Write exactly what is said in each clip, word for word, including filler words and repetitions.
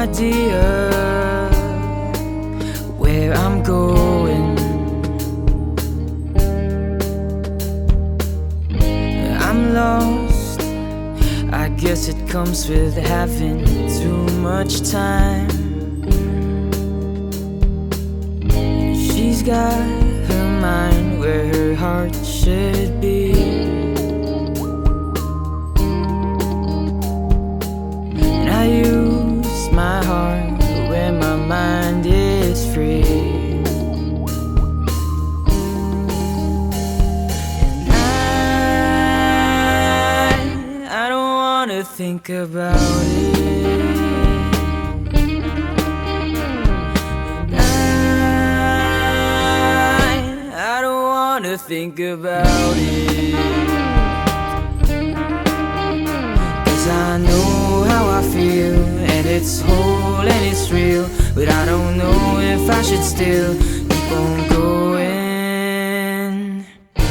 idea where I'm going. I'm lost, I guess it comes with having too much time. She's got her mind where her heart should be, and I use my heart where my mind is free. And I, I don't wanna think about it. To think about it, 'cause I know how I feel, and it's whole and it's real, but I don't know if I should still keep on going.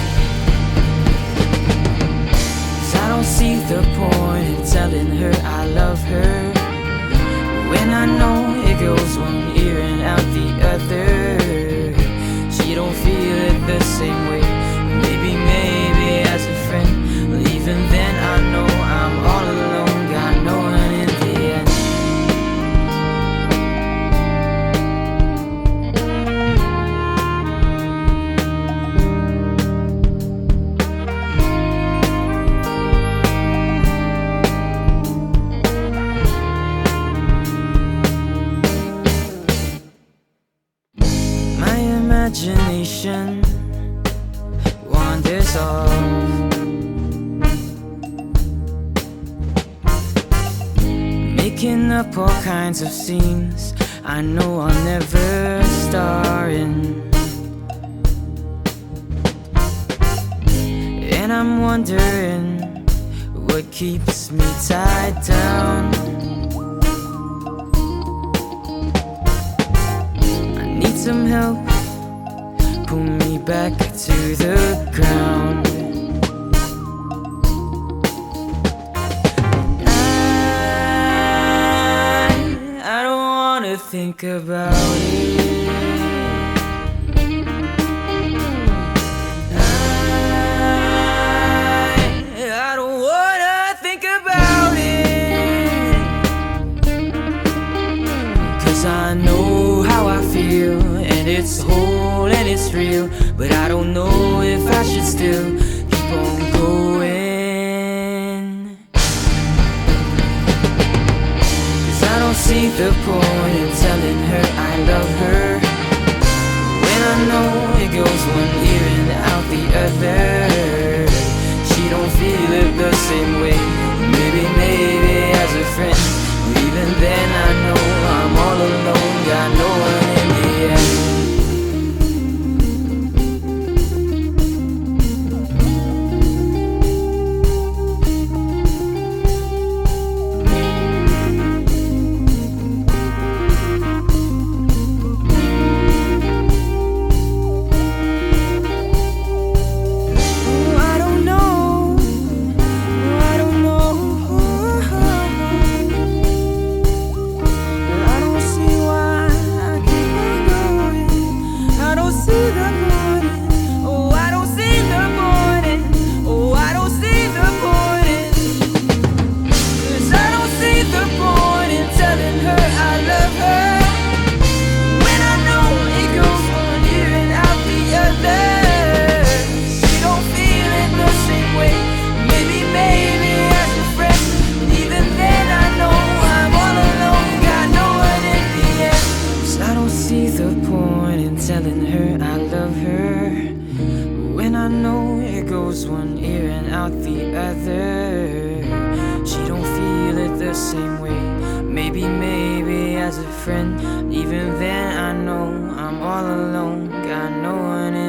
'Cause I don't see the point in telling her I love her when I know it goes one ear and out the other. She don't feel it the same way. Maybe, maybe as a friend, but even then I know I'm all alone, got no one in the end. My imagination wanders off, making up all kinds of scenes I know I'll never star in. And I'm wondering what keeps me tied down. I need some help, pull me back to the ground. I, I don't wanna think about it. I, I don't wanna think about it, 'cause I know how I feel, and it's whole and it's real, but I don't know if I should still keep on going. 'Cause I don't see the point in telling her I love her when I know it goes one ear and out the other. She don't feel it the same way. Maybe, maybe as a friend, but even then I know I'm all alone, got no one in the end. Telling her I love her when I know it goes one ear and out the other. She don't feel it the same way. Maybe, maybe as a friend, even then I know I'm all alone, got no one in